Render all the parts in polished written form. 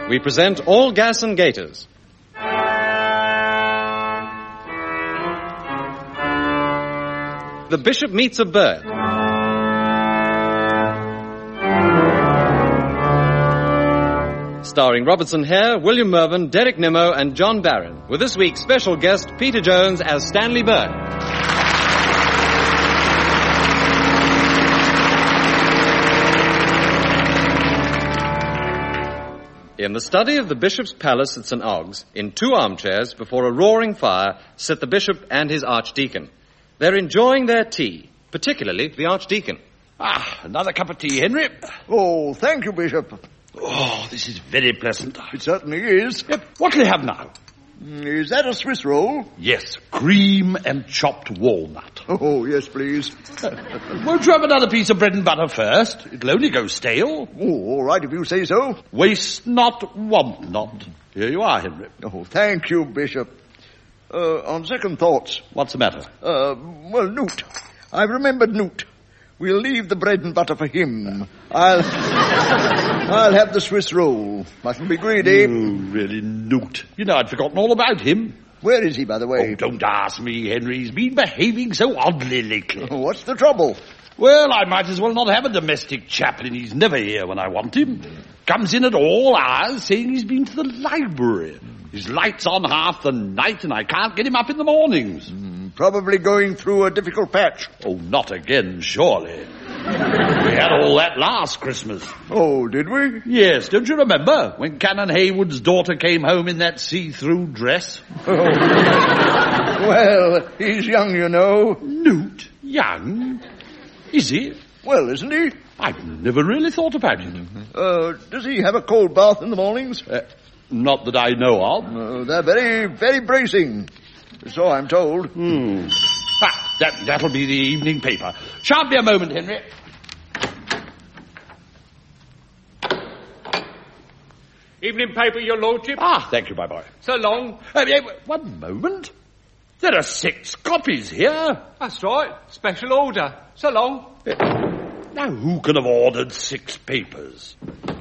we present All Gas and Gaiters. The Bishop Meets a Bird. Starring Robertson Hare, William Mervyn, Derek Nimmo, and John Barron, with this week's special guest, Peter Jones, as Stanley Bird. In the study of the Bishop's Palace at St. Ogg's, in 2 armchairs before a roaring fire, sit the Bishop and his Archdeacon. They're enjoying their tea, particularly the Archdeacon. Another cup of tea, Henry. Oh, thank you, Bishop. Oh, this is very pleasant. It certainly is. Yep. What will you have now? Is that a Swiss roll? Yes, cream and chopped walnut. Oh, yes, please. Won't you have another piece of bread and butter first? It'll only go stale. Oh, all right, if you say so. Waste not, want not. Here you are, Henry. Oh, thank you, Bishop. On second thoughts. What's the matter? Well, Newt. I've remembered Newt. We'll leave the bread and butter for him. I'll have the Swiss roll. Mustn't be greedy. Oh, really, Newt. You know, I'd forgotten all about him. Where is he, by the way? Oh, don't ask me, Henry. He's been behaving so oddly lately. Oh, what's the trouble? Well, I might as well not have a domestic chaplain. He's never here when I want him. Comes in at all hours saying he's been to the library. His light's on half the night and I can't get him up in the mornings. Probably going through a difficult patch. Oh, not again, surely. We had all that last Christmas. Oh, did we? Yes, don't you remember when Canon Haywood's daughter came home in that see-through dress? Oh. Well, he's young, you know. Newt? Young? Is he? Well, isn't he? I've never really thought about it. Does he have a cold bath in the mornings? Not that I know of. They're very, very bracing. So I'm told. That'll be the evening paper. Shan't be a moment, Henry. Evening paper, your lordship. Thank you, my boy. So long. 1 moment. There are 6 copies here. That's right. Special order. So long. Now, who can have ordered 6 papers?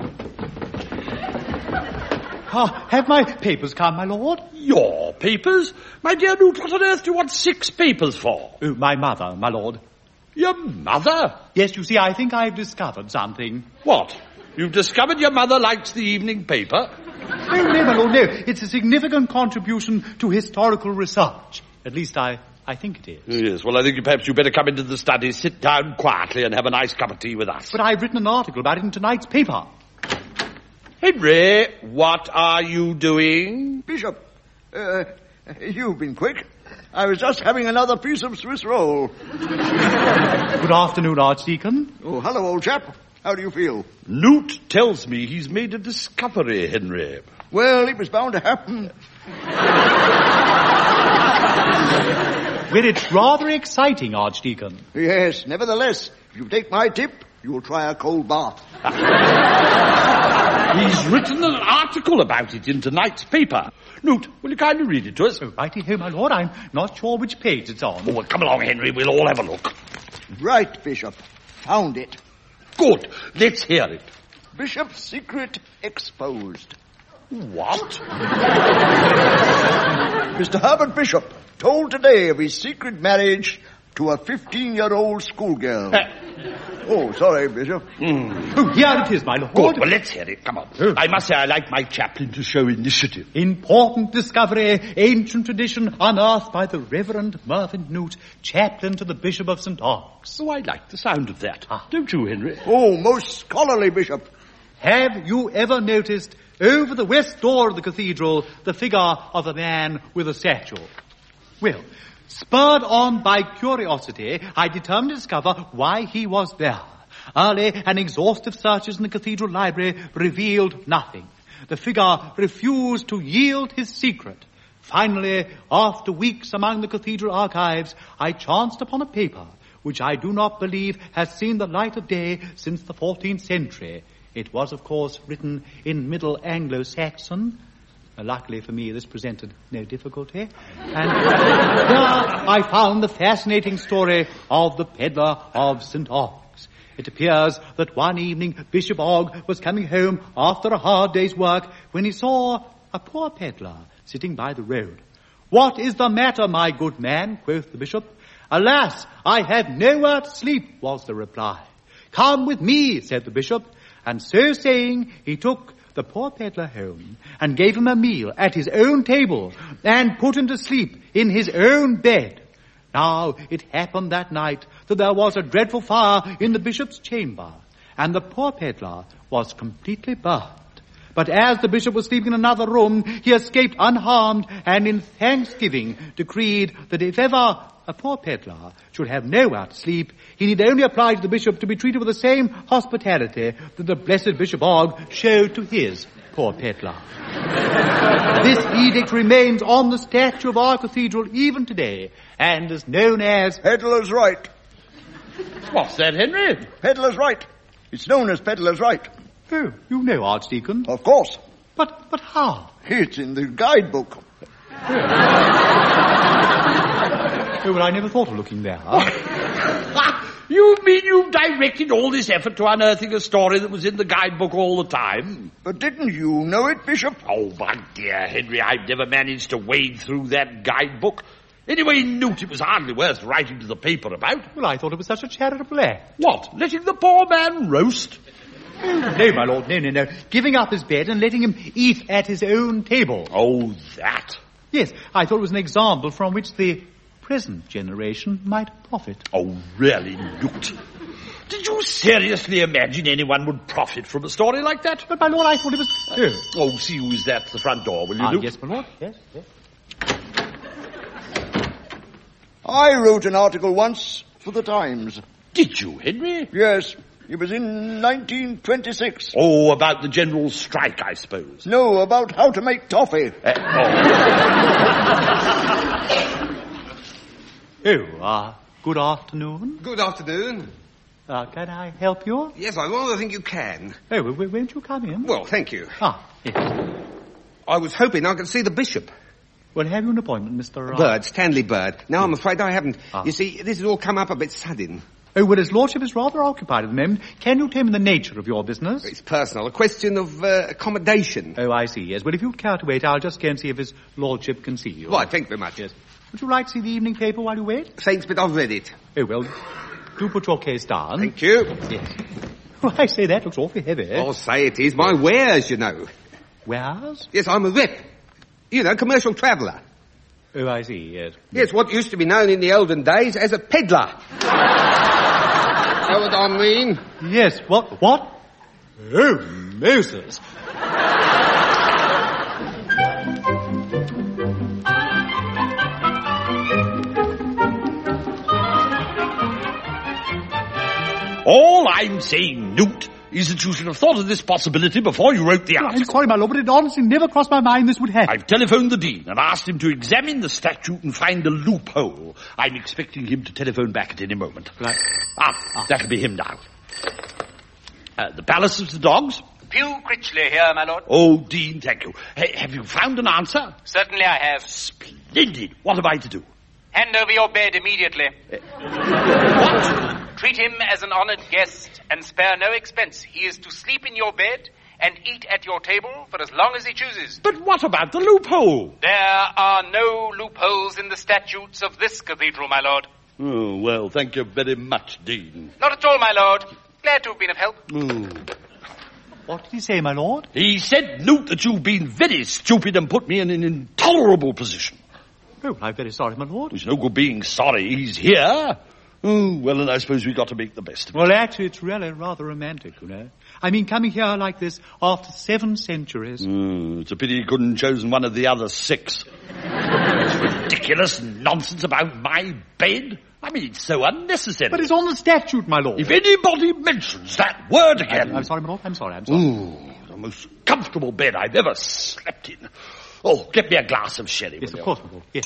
Have my papers come, my lord? Your papers? My dear Newt, what on earth do you want 6 papers for? Oh, my mother, my lord. Your mother? Yes, you see, I think I've discovered something. What? You've discovered your mother likes the evening paper? Oh, no, my lord, no. It's a significant contribution to historical research. At least I think it is. Yes, well, I think perhaps you'd better come into the study, sit down quietly and have a nice cup of tea with us. But I've written an article about it in tonight's paper. Henry, what are you doing? Bishop, you've been quick. I was just having another piece of Swiss roll. Good afternoon, Archdeacon. Oh, hello, old chap. How do you feel? Newt tells me he's made a discovery, Henry. Well, it was bound to happen. Well, it's rather exciting, Archdeacon. Yes, nevertheless, if you take my tip, you'll try a cold bath. He's written an article about it in tonight's paper. Newt, will you kindly read it to us? Oh, righty-ho, my lord. I'm not sure which page it's on. Oh, well, come along, Henry. We'll all have a look. Right, Bishop. Found it. Good. Let's hear it. Bishop's secret exposed. What? Mr. Herbert Bishop told today of his secret marriage to a 15-year-old schoolgirl. Oh, sorry, Bishop. Oh, here it is, my lord. Good. Well, let's hear it. Come on. I must say I like my chaplain to show initiative. Important discovery, ancient tradition unearthed by the Reverend Mervyn Newt, chaplain to the Bishop of St. Ogg's. Oh, I like the sound of that. Don't you, Henry? Oh, most scholarly, Bishop. Have you ever noticed over the west door of the cathedral the figure of a man with a satchel? Well, spurred on by curiosity, I determined to discover why he was there. Early and exhaustive searches in the cathedral library revealed nothing. The figure refused to yield his secret. Finally, after weeks among the cathedral archives, I chanced upon a paper which I do not believe has seen the light of day since the 14th century. It was, of course, written in Middle Anglo-Saxon. Luckily for me, this presented no difficulty. And there I found the fascinating story of the Peddler of St. Ogg's. lives. It appears that one evening Bishop Ogg was coming home after a hard day's work when he saw a poor pedlar sitting by the road. "What is the matter, my good man?" quoth the bishop. "Alas, I have nowhere to sleep," was the reply. "Come with me," said the bishop, and so saying he took the poor pedlar home and gave him a meal at his own table and put him to sleep in his own bed. Now, it happened that night that there was a dreadful fire in the bishop's chamber, and the poor pedlar was completely burnt. But as the bishop was sleeping in another room, he escaped unharmed, and in thanksgiving decreed that if ever a poor pedlar should have nowhere to sleep, he need only apply to the bishop to be treated with the same hospitality that the blessed Bishop Ogg showed to his poor pedlar. This edict remains on the statue of our cathedral even today, and is known as Pedlar's Right. What's that, Henry? Pedlar's Right. It's known as Pedlar's Right. Oh, you know, Archdeacon. Of course. But how? It's in the guidebook. Oh, well, I never thought of looking there. You mean you've directed all this effort to unearthing a story that was in the guidebook all the time? But didn't you know it, Bishop? Oh, my dear Henry, I've never managed to wade through that guidebook. Anyway, Newt, it was hardly worth writing to the paper about. Well, I thought it was such a charitable act. What, letting the poor man roast? No, my lord, no. Giving up his bed and letting him eat at his own table. Oh, that. Yes, I thought it was an example from which the present generation might profit. Oh, really, Newt? Did you seriously imagine anyone would profit from a story like that? But, my lord, I thought it was... Oh, see who is that at the front door, will you, Newt? Yes, my lord, yes. I wrote an article once for the Times. Did you, Henry? Yes, it was in 1926. Oh, about the general strike, I suppose. No, about how to make toffee. Good afternoon. Good afternoon. Can I help you? Yes, I rather think you can. Oh, won't you come in? Well, thank you. Yes. I was hoping I could see the bishop. Well, have you an appointment, Mr. Bird, Stanley Bird. No, I'm afraid I haven't. You see, this has all come up a bit sudden. Oh, well, his lordship is rather occupied at the moment. Can you tell me the nature of your business? It's personal. A question of accommodation. Oh, I see, yes. Well, if you'd care to wait, I'll just go and see if his lordship can see you. Right, thank you very much. Yes. Would you like to see the evening paper while you wait? Thanks, but I've read it. Oh, well, do put your case down. Thank you. Yes. Well, I say, that looks awfully heavy. I'll say it is. My wares, you know. Wares? Yes, I'm a rep. You know, commercial traveller. Oh, I see, yes. Yes, what used to be known in the olden days as a peddler. Know what I mean? Yes, what? Oh, Moses. All I'm saying, Newt, is that you should have thought of this possibility before you wrote the article. I'm sorry, my lord, but it honestly never crossed my mind this would happen. I've telephoned the Dean and asked him to examine the statute and find a loophole. I'm expecting him to telephone back at any moment. Right. That'll be him now. The Palace of the Dogs? Pew Critchley here, my lord. Oh, Dean, thank you. Have you found an answer? Certainly I have. Splendid. What am I to do? Hand over your bed immediately. What? Treat him as an honoured guest and spare no expense. He is to sleep in your bed and eat at your table for as long as he chooses. But what about the loophole? There are no loopholes in the statutes of this cathedral, my lord. Oh, well, thank you very much, Dean. Not at all, my lord. Glad to have been of help. What did he say, my lord? He said, Newt, that you've been very stupid and put me in an intolerable position. Oh, I'm very sorry, my lord. There's no good being sorry. He's here. Oh, well, and I suppose we've got to make the best of it. Well, actually, it's really rather romantic, you know. I mean, coming here like this after 7 centuries. It's a pity he couldn't chosen one of the other 6. It's ridiculous nonsense about my bed. I mean, it's so unnecessary. But it's on the statute, my lord. If anybody mentions that word again... I'm sorry, my lord. I'm sorry. The most comfortable bed I've ever slept in. Oh, get me a glass of sherry. Yes, of course, my lord. Yes.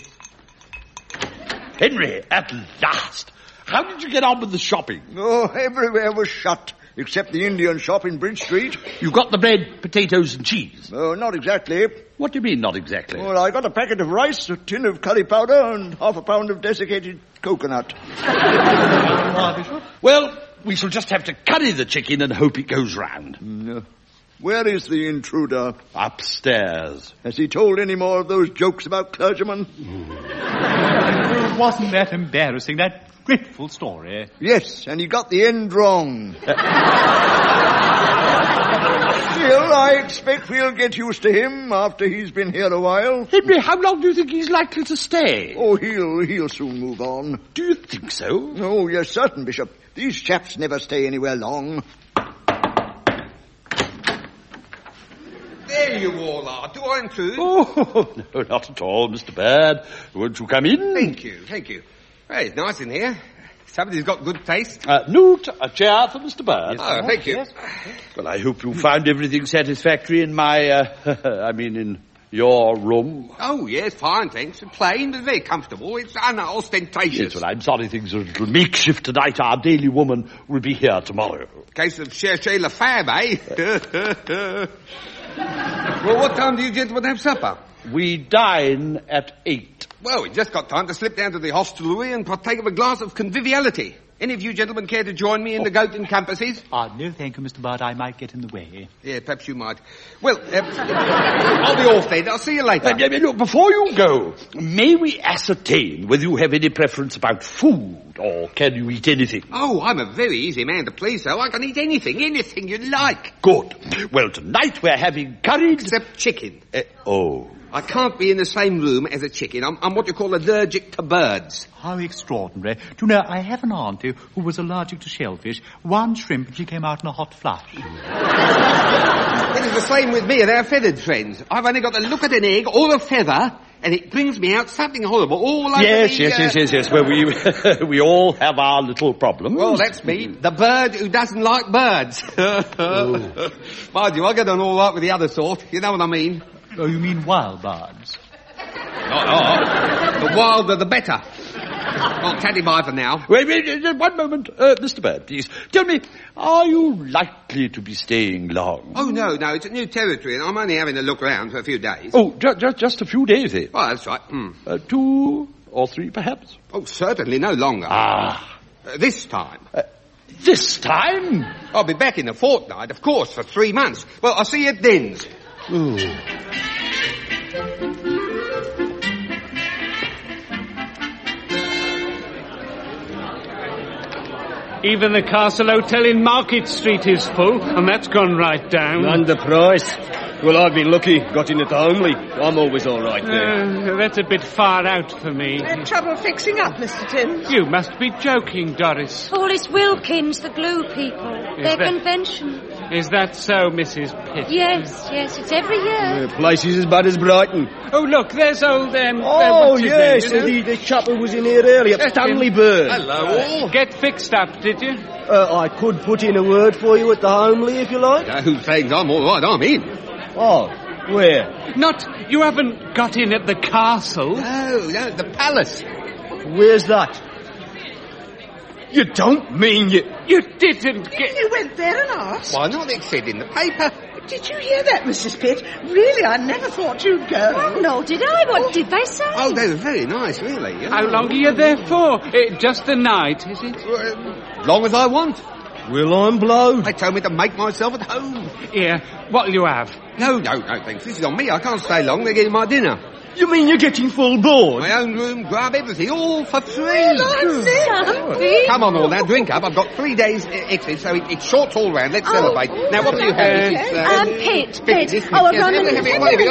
Henry, at last. How did you get on with the shopping? Oh, everywhere was shut, except the Indian shop in Bridge Street. You got the bread, potatoes and cheese? Oh, not exactly. What do you mean, not exactly? Well, I got a packet of rice, a tin of curry powder, and half a pound of desiccated coconut. Well, we shall just have to curry the chicken and hope it goes round. Where is the intruder? Upstairs. Has he told any more of those jokes about clergymen? Wasn't that embarrassing, that dreadful story? Yes, and he got the end wrong. Still, I expect we'll get used to him after he's been here a while. Henry, how long do you think he's likely to stay? Oh, he'll soon move on. Do you think so? Oh, you're certain, Bishop. These chaps never stay anywhere long. There you all are. Do I intrude? Oh, no, not at all, Mr. Bird. Won't you come in? Thank you. Well, it's nice in here. Somebody's got good taste. Newt, a chair for Mr. Bird. Oh, thank you. Yes. Well, I hope you found everything satisfactory in my, in your room. Oh, yes, fine, thanks. Plain, but very comfortable. It's unostentatious. Yes, well, I'm sorry things are a little makeshift tonight. Our daily woman will be here tomorrow. Case of cherchez la femme, eh? Well, what time do you gentlemen have supper? We dine at 8. Well, we just got time to slip down to the hostelry and partake of a glass of conviviality. Any of you gentlemen care to join me in the goat and compasses? No, thank you, Mr. Bird. I might get in the way. Yeah, perhaps you might. Well, I'll be off then. I'll see you later. Look, before you go, may we ascertain whether you have any preference about food, or can you eat anything? Oh, I'm a very easy man to please, so I can eat anything you like. Good. Well, tonight we're having curried... Except chicken. I I can't be in the same room as a chicken. I'm what you call allergic to birds. How extraordinary. Do you know, I have an auntie who was allergic to shellfish. One shrimp and she came out in a hot flush. It is the same with me and our feathered friends. I've only got to look at an egg or a feather, and it brings me out something horrible, all over Yes. Well, we all have our little problems. Well, that's me. The bird who doesn't like birds. Mind you, I get on all right with the other sort. You know what I mean? Oh, you mean wild birds? The wilder the better. Well, tatty bye for now. Wait, one moment. Mr. Bird, please. Tell me, are you likely to be staying long? Oh, no, it's a new territory, and I'm only having a look around for a few days. Oh, just a few days, eh? Oh, that's right. 2 or 3, perhaps? Oh, certainly no longer. This time. This time? I'll be back in a fortnight, of course, for 3 months. Well, I'll see you at Dens. Ooh. Even the Castle Hotel in Market Street is full, and that's gone right down. And the price? Well, I've been lucky. Got in at the Homely. I'm always all right there. That's a bit far out for me. Trouble fixing up, Mr. Timms? You must be joking, Doris. Oh, it's Wilkins, the glue people. Their convention. Is that so, Mrs. Pitt? Yes, it's every year. The place is as bad as Brighton. Oh, look, there's old, Oh, what's his yes, name, you know? the chap who was in here earlier, Stanley Bird. Hello, all. Get fixed up, did you? I could put in a word for you at the Homely, if you like. Who's saying I'm all right? I'm in. Oh, where? You haven't got in at the castle. No, the palace. Where's that? You don't mean you... You didn't get... You went there and asked? Why not? It said in the paper. Did you hear that, Mrs. Pitt? Really, I never thought you'd go. Oh, no, did I? What did they say? Oh, they were very nice, really. How long are you there for? Just the night, is it? Long as I want. Well, I'm blowed. They told me to make myself at home. Here, what'll you have? No, thanks. This is on me. I can't stay long. They're getting my dinner. You mean you're getting full board? My own room, grub, everything, all for free. Something. Come on, all now, drink up. I've got 3 days exit, so it's short all round. Let's celebrate. Now, what do you have? Pitt. Oh, I've run in.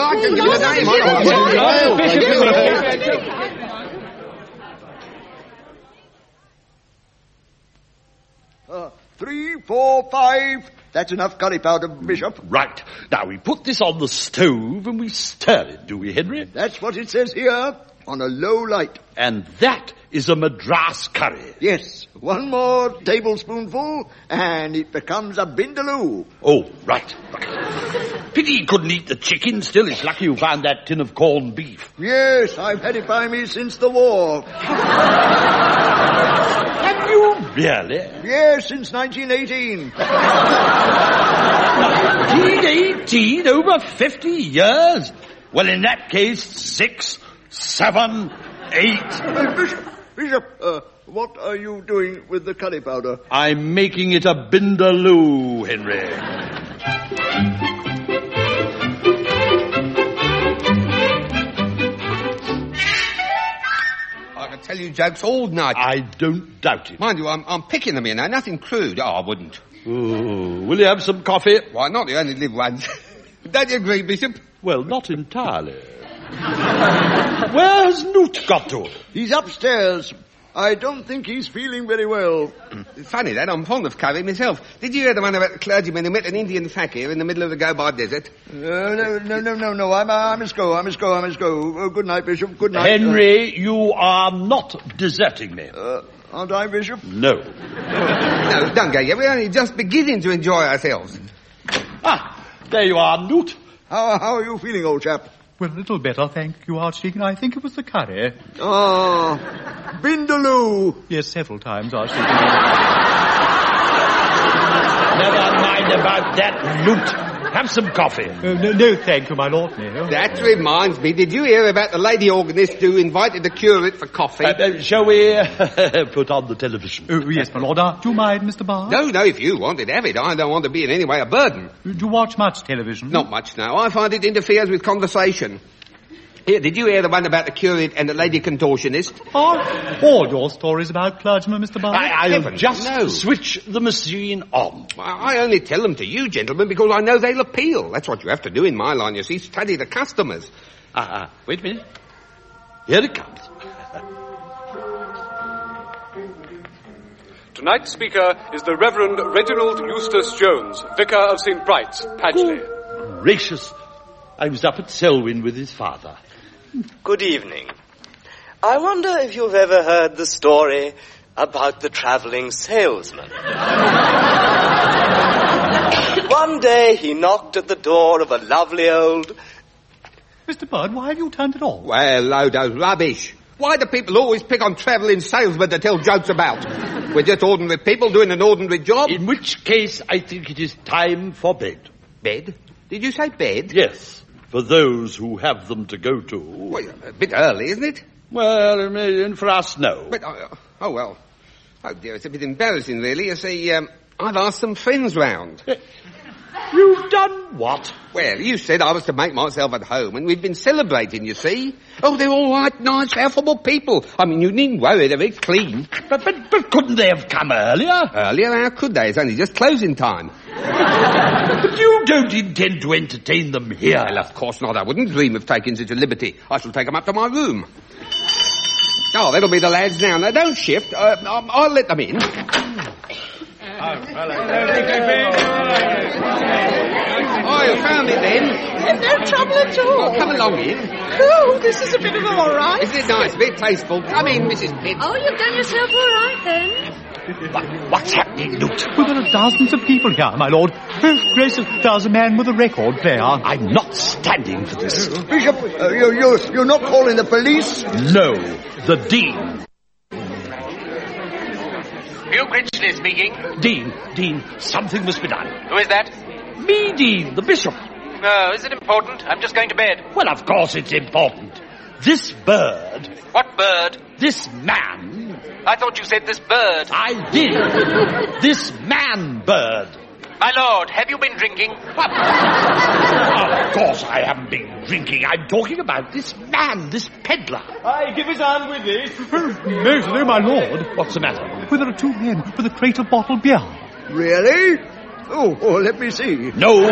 The 3, 4, 5. That's enough curry powder, Bishop. Right. Now, we put this on the stove and we stir it, do we, Henry? That's what it says here, on a low light. And that is a Madras curry. Yes, 1 more tablespoonful, and it becomes a Vindaloo. Oh, right. Pity you couldn't eat the chicken. Still, it's lucky you found that tin of corned beef. Yes, I've had it by me since the war. Have you really? Yes, since 1918. 1918? Over 50 years? Well, in that case, 6, 7, 8. Bishop, what are you doing with the curry powder? I'm making it a Bindaloo, Henry. I can tell you jokes all night. I don't doubt it. Mind you, I'm picking them, nothing crude. Oh, I wouldn't. Ooh, will you have some coffee? Why not? You only live once. Don't you agree, Bishop? Well, not entirely. Where has Newt got to? He's upstairs. I don't think he's feeling very well. It's funny that, I'm fond of curry myself. Did you hear the one about the clergyman who met an Indian fakir in the middle of the Gobi Desert? No, I must go. Oh, good night, Bishop, good night. Henry, you are not deserting me. Aren't I, Bishop? No. No, don't go yet. We're only just beginning to enjoy ourselves. Ah, there you are, Newt. How are you feeling, old chap? Well, a little better, thank you, Archdeacon. I think it was the curry. Ah, Bindaloo. Yes, several times, Archdeacon. Never mind about that, Newt. Have some coffee. No, thank you, my lord, no. That reminds me, did you hear about the lady organist who invited the curate for coffee? Shall we put on the television? Oh, yes, my lord. Do you mind, Mr. Bard? No, if you wanted, have it. I don't want to be in any way a burden. Do you watch much television? Not much now. I find it interferes with conversation. Here, did you hear the one about the curate and the lady contortionist? All your stories about clergymen, Mr. Bard? I'll just switch the machine on. I only tell them to you, gentlemen, because I know they'll appeal. That's what you have to do in my line, you see. Study the customers. Wait a minute. Here it comes. Tonight's speaker is the Reverend Reginald Eustace Jones, Vicar of St. Bright's, Padgley. Gracious. I was up at Selwyn with his father. Good evening. I wonder if you've ever heard the story about the travelling salesman. One day he knocked at the door of a lovely old... Mr. Bard, why have you turned it off? Well, load of rubbish. Why do people always pick on travelling salesmen to tell jokes about? We're just ordinary people doing an ordinary job. In which case, I think it is time for bed. Bed? Did you say bed? Yes. For those who have them to go to. Well, a bit early, isn't it? Well, and for us, no. But, well. Oh, dear, it's a bit embarrassing, really. You see, I've asked some friends round. You've done what? Well, you said I was to make myself at home, and we've been celebrating, you see. Oh, they're all right, nice, affable people. I mean, you needn't worry, they're very clean. But couldn't they have come earlier? Earlier? How could they? It's only just closing time. But you don't intend to entertain them here. Well, of course not. I wouldn't dream of taking such a liberty. I shall take them up to my room. Oh, that'll be the lads now. Now, don't shift. I'll let them in. Oh, you found it then? No trouble at all. Oh, come along in. Oh, this is a bit of all right. Isn't it nice? A bit tasteful. Come in, Mrs. Pitt. Oh, you've done yourself all right, then. What's happening, Newt? Well, there are dozens of people here, my lord. Oh, gracious, there's a man with a record player. I'm not standing for this. Bishop, you're not calling the police? No, the Dean. Hugh Critchley speaking. Dean, something must be done. Who is that? Me, Dean, the bishop. No, is it important? I'm just going to bed. Well, of course it's important. This bird... What bird? This man... I thought you said this bird. I did. This man-bird. My lord, have you been drinking? What? Of course I haven't been drinking. I'm talking about this man, this peddler. Aye, give his hand with this. No, my lord. What's the matter? Well, there are two men with a crate of bottled beer. Really? Oh, let me see. No,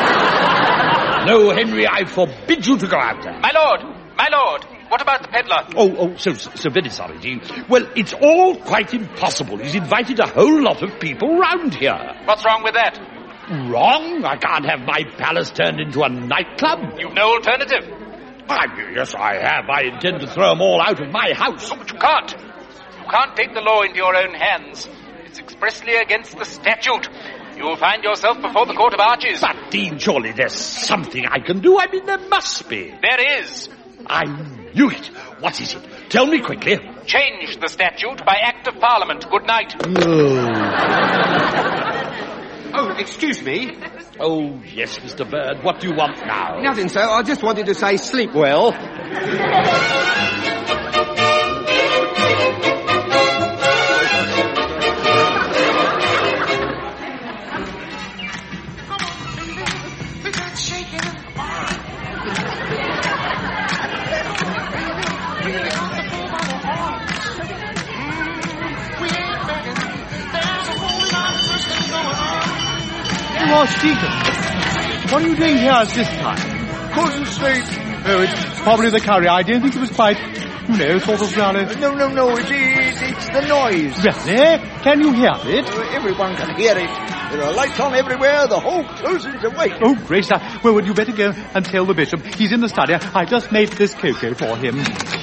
Henry, I forbid you to go out there. My lord, what about the peddler? Oh, so very sorry, Dean. Well, it's all quite impossible. He's invited a whole lot of people round here. What's wrong with that? Wrong? I can't have my palace turned into a nightclub. You've no alternative. Yes, I have. I intend to throw them all out of my house. Oh, but you can't. You can't take the law into your own hands. It's expressly against the statute. You'll find yourself before the Court of Arches. But, Dean, surely there's something I can do. I mean, there must be. There is. I knew it. What is it? Tell me quickly. Change the statute by Act of Parliament. Good night. Oh, excuse me. Oh, yes, Mr. Bird. What do you want now? Nothing, sir. I just wanted to say sleep well. Archdeacon. What are you doing here at this time? Couldn't sleep. Oh, it's probably the curry. I didn't think it was quite, sort of really... No, it's the noise. Really? Can you hear it? Everyone can hear it. There are lights on everywhere. The whole close is awake. Oh, great stuff. Well, would you better go and tell the bishop? He's in the study. I just made this cocoa for him.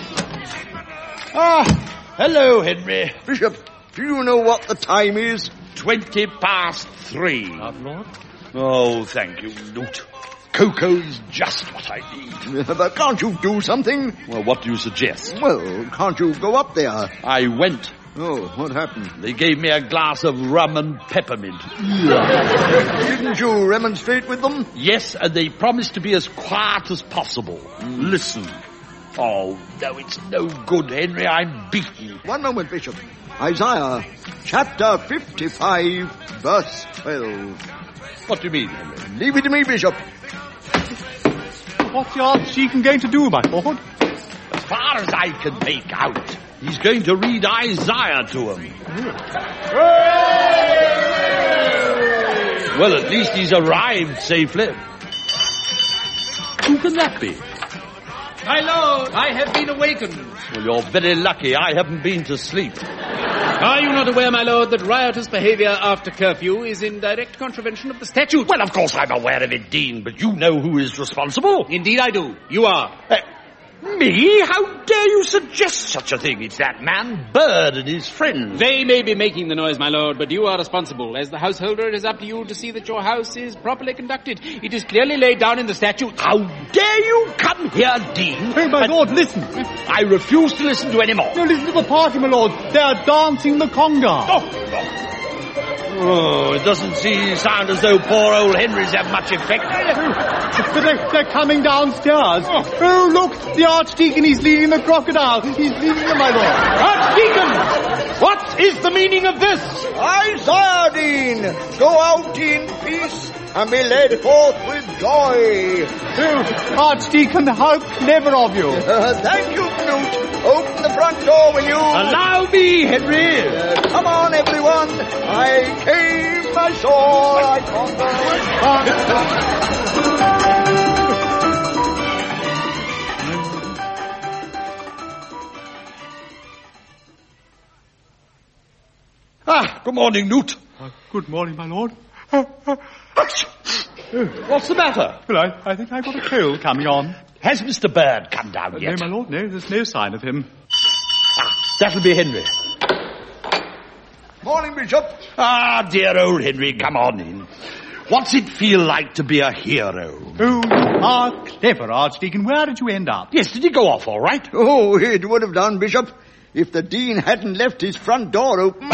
Hello, Henry. Bishop, do you know what the time is? 3:20. Lord? Oh, thank you, Newt. Cocoa's just what I need. But can't you do something? Well, what do you suggest? Well, can't you go up there? I went. Oh, what happened? They gave me a glass of rum and peppermint. Didn't you remonstrate with them? Yes, and they promised to be as quiet as possible. Listen. Oh, no, it's no good, Henry. I'm beaten. One moment, Bishop. Isaiah, chapter 55, verse 12. What do you mean, Henry? Leave it to me, Bishop. What's the Archdeacon going to do, my lord? As far as I can make out, he's going to read Isaiah to him. Well, at least he's arrived safely. Who can that be? My lord, I have been awakened. Well, you're very lucky I haven't been to sleep. Are you not aware, my lord, that riotous behaviour after curfew is in direct contravention of the statute? Well, of course I'm aware of it, Dean, but you know who is responsible. Indeed I do. You are. Me? How dare you suggest such a thing? It's that man Bird and his friends. They may be making the noise, my lord, but you are responsible. As the householder, it is up to you to see that your house is properly conducted. It is clearly laid down in the statute. How dare you come here, Dean? Oh, my lord, listen. I refuse to listen to any more. No, listen to the party, my lord. They are dancing the conga. Oh, it doesn't sound as though poor old Henry's have much effect. But they're coming downstairs. Oh, look, the Archdeacon, he's leading the crocodile. He's leading them, my lord. Archdeacon! What is the meaning of this? Isaiah, Dean, go out in peace and be led forth with joy. Oh, Archdeacon, how clever of you. Thank you, Knut. Open the front door, will you? Allow me, Henry. Come on, everyone. I came, I saw, I conquered. Good morning, Newt. Good morning, my lord. What's the matter? Well, I think I've got a cold coming on. Has Mr. Bird come down yet? No, my lord, no. There's no sign of him. That'll be Henry. Morning, Bishop. Dear old Henry, come on in. What's it feel like to be a hero? Oh, you are clever, Archdeacon. Where did you end up? Yes, did he go off all right? Oh, it would have done, Bishop, if the Dean hadn't left his front door open.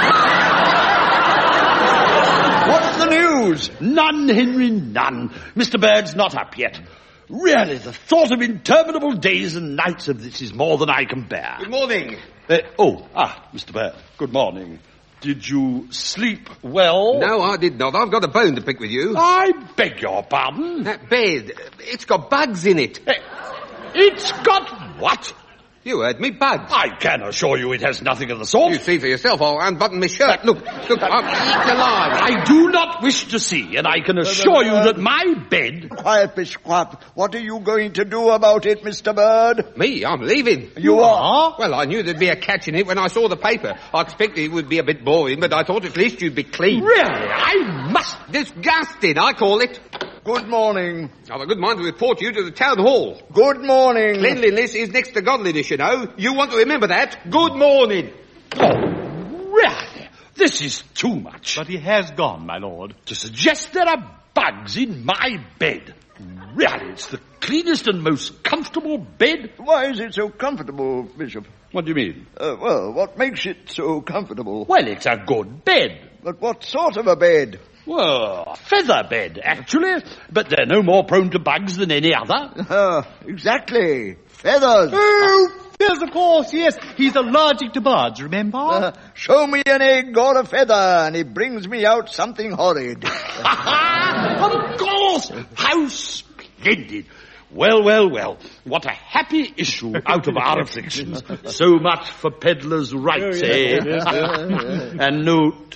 What's the news? None, Henry, none. Mr. Bird's not up yet. Really, the thought of interminable days and nights of this is more than I can bear. Good morning. Mr. Bird, good morning. Did you sleep well? No, I did not. I've got a bone to pick with you. I beg your pardon? That bed, it's got bugs in it. It's got what? You heard me, bugs. I can assure you it has nothing of the sort. You see for yourself. I'll unbutton my shirt. Look, I'm eaten alive. I do not wish to see, and I can assure you that my bed... Quiet, Bishop. What are you going to do about it, Mr. Bird? Me? I'm leaving. You are? Well, I knew there'd be a catch in it when I saw the paper. I expected it would be a bit boring, but I thought at least you'd be clean. Really? I must... Disgusting, I call it. Good morning. I've a good mind to report you to the town hall. Good morning. Cleanliness is next to godliness, you know. You want to remember that. Good morning. Oh, really? This is too much. But he has gone, my lord. To suggest there are bugs in my bed. Really, it's the cleanest and most comfortable bed. Why is it so comfortable, Bishop? What do you mean? Well, what makes it so comfortable? Well, it's a good bed. But what sort of a bed? Well, a feather bed, actually. But they're no more prone to bugs than any other. Exactly. Feathers. Oh, feathers, of course, yes. He's allergic to birds, remember? Show me an egg or a feather, and it brings me out something horrid. Of course! How splendid! Well. What a happy issue out of our afflictions. So much for peddlers' rights, eh? And note,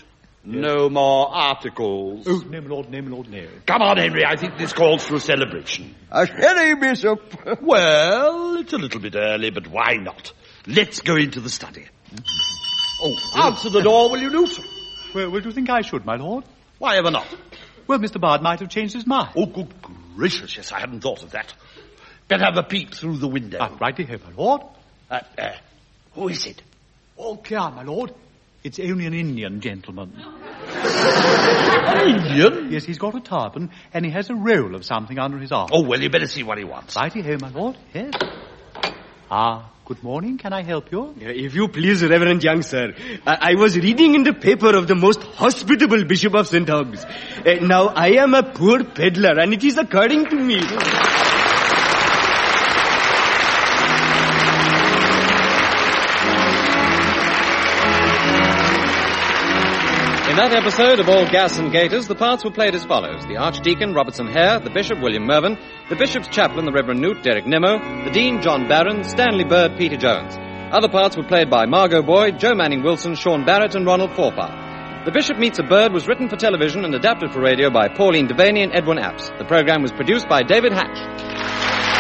No more articles. Oh, no, my lord, no, my lord, no. Come on, Henry, I think this calls for a celebration. A sherry, Bishop. Well, it's a little bit early, but why not? Let's go into the study. Oh, answer the door, will you, Newt? Well, do you think I should, my lord? Why ever not? Well, Mr. Bard might have changed his mind. Oh, good gracious, yes, I hadn't thought of that. Better have a peep through the window. Righty here, my lord. Who is it? All clear, my lord. It's only an Indian gentleman. An Indian? Yes, he's got a turban, and he has a roll of something under his arm. Oh, well, you better see what he wants. Righty here, my lord. Yes. Good morning. Can I help you? If you please, Reverend young sir, I was reading in the paper of the most hospitable Bishop of St. Hugh's. Now, I am a poor peddler, and it is according to me. In that episode of All Gas and Gaiters, the parts were played as follows. The Archdeacon, Robertson Hare, the Bishop, William Mervyn, the Bishop's Chaplain, the Reverend Newt, Derek Nimmo, the Dean, John Barron, Stanley Bird, Peter Jones. Other parts were played by Margot Boyd, Joe Manning Wilson, Sean Barrett, and Ronald Forfar. The Bishop Meets a Bird was written for television and adapted for radio by Pauline Devaney and Edwin Apps. The program was produced by David Hatch.